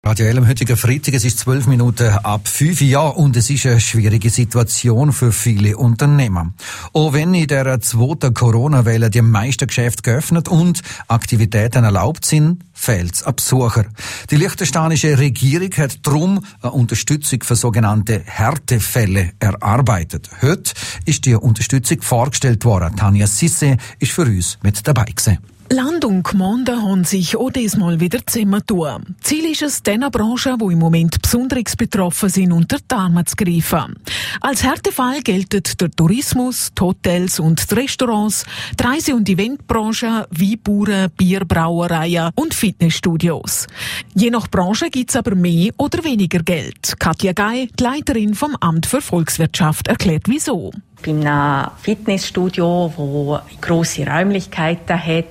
Radio L am heutigen Freitag, es ist 12 Minuten ab 5 Uhr und es ist eine schwierige Situation für viele Unternehmer. Auch wenn in der zweiten Corona-Welle die meisten Geschäfte geöffnet und Aktivitäten erlaubt sind, fehlt es an Besucher. Die liechtensteinische Regierung hat darum eine Unterstützung für sogenannte Härtefälle erarbeitet. Heute ist die Unterstützung vorgestellt worden. Tanja Sisse ist für uns mit dabei gewesen. Land und Gemeinden haben sich auch diesmal wieder zusammentun. Ziel ist es, den Branchen, die im Moment besonders betroffen sind, unter die Arme zu greifen. Als Härtefall gelten der Tourismus, die Hotels und die Restaurants, die Reise- und Eventbranche, Weinbauern, Bierbrauereien und Fitnessstudios. Je nach Branche gibt es aber mehr oder weniger Geld. Katja Gey, die Leiterin vom Amt für Volkswirtschaft, erklärt wieso. Bei einem Fitnessstudio, wo grosse Räumlichkeiten hat,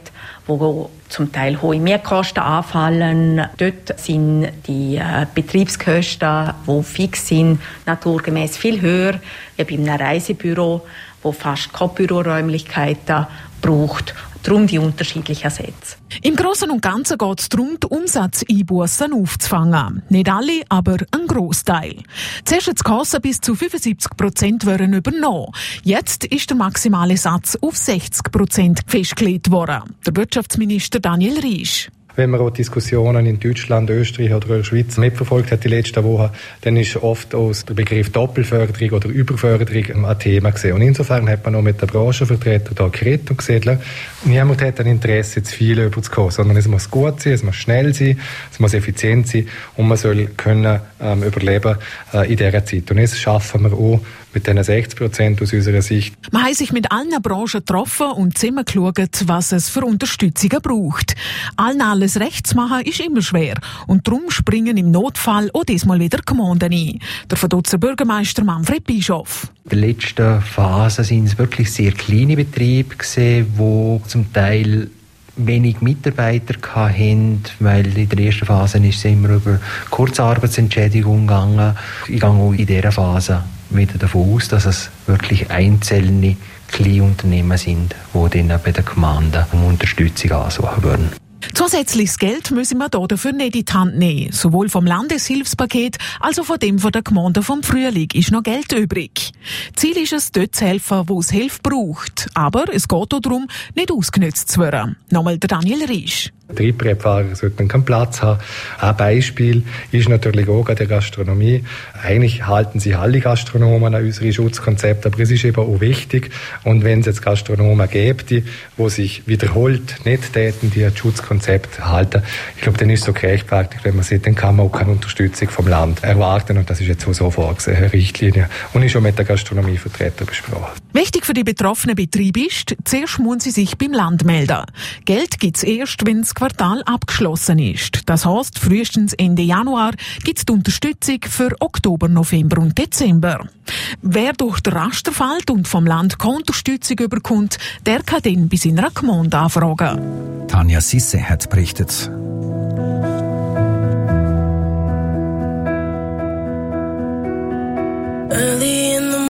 wo zum Teil hohe Mehrkosten anfallen. Dort sind die Betriebskosten, die fix sind, naturgemäß viel höher wie bei einem Reisebüro, wo fast keine Büroräumlichkeiten braucht. Darum die unterschiedlichen Sätze. Im Großen und Ganzen geht es darum, die Umsatzeinbussen aufzufangen. Nicht alle, aber ein Grossteil. Zuerst hat die Kasse bis zu 75% werden übernommen. Jetzt ist der maximale Satz auf 60% festgelegt worden. Der Wirtschaftsminister Daniel Riesch. Wenn man auch Diskussionen in Deutschland, Österreich oder der Schweiz mitverfolgt hat die letzten Wochen, dann ist oft aus der Begriff Doppelförderung oder Überförderung ein Thema gesehen. Und insofern hat man auch mit den Branchenvertretern da geredet und gesagt, niemand hat ein Interesse, zu viel überzukommen, sondern es muss gut sein, es muss schnell sein, es muss effizient sein und man soll können überleben in dieser Zeit. Und das schaffen wir auch mit diesen 60% aus unserer Sicht. Man hat sich mit allen Branchen getroffen und zusammen geschaut, was es für Unterstützungen braucht. Allen alles recht zu machen ist immer schwer. Und darum springen im Notfall auch diesmal wieder Gemeinden ein. Der Vaduz Bürgermeister Manfred Bischof. In der letzten Phase sind es wirklich sehr kleine Betriebe gewesen, die zum Teil wenig Mitarbeiter hatten, weil in der ersten Phase ist es immer über Kurzarbeitsentschädigung gegangen. Ich gehe auch in dieser Phase wieder davon aus, dass es wirklich einzelne kleine Unternehmen sind, die dann bei den Gemeinden um Unterstützung ansuchen würden. Zusätzliches Geld müssen wir dafür nicht in die Hand nehmen. Sowohl vom Landeshilfspaket als auch von dem von der Gemeinde vom Frühling ist noch Geld übrig. Ziel ist es, dort zu helfen, wo es Hilfe braucht. Aber es geht auch darum, nicht ausgenutzt zu werden. Nochmal der Daniel Riesch. Triebfahrer sollten keinen Platz haben. Ein Beispiel ist natürlich auch in der Gastronomie. Eigentlich halten sich alle Gastronomen an unsere Schutzkonzepte, aber es ist eben auch wichtig. Und wenn es jetzt Gastronomen gäbe, die sich wiederholt nicht täten, die an Schutzkonzept halten, ich glaube, dann ist es so gerechtfertigt, wenn man sieht, dann kann man auch keine Unterstützung vom Land erwarten. Und das ist jetzt so vorgesehen, eine Richtlinie. Und ist schon mit der Gastronomievertreter besprochen. Wichtig für die betroffenen Betriebe ist, zuerst müssen sie sich beim Land melden. Geld gibt es erst, wenn das Quartal abgeschlossen ist. Das heisst, frühestens Ende Januar gibt es die Unterstützung für Oktober, November und Dezember. Wer durch den Raster fällt und vom Land keine Unterstützung überkommt, der kann dann bei seiner Gemeinde anfragen. Tanja Sisse hat berichtet.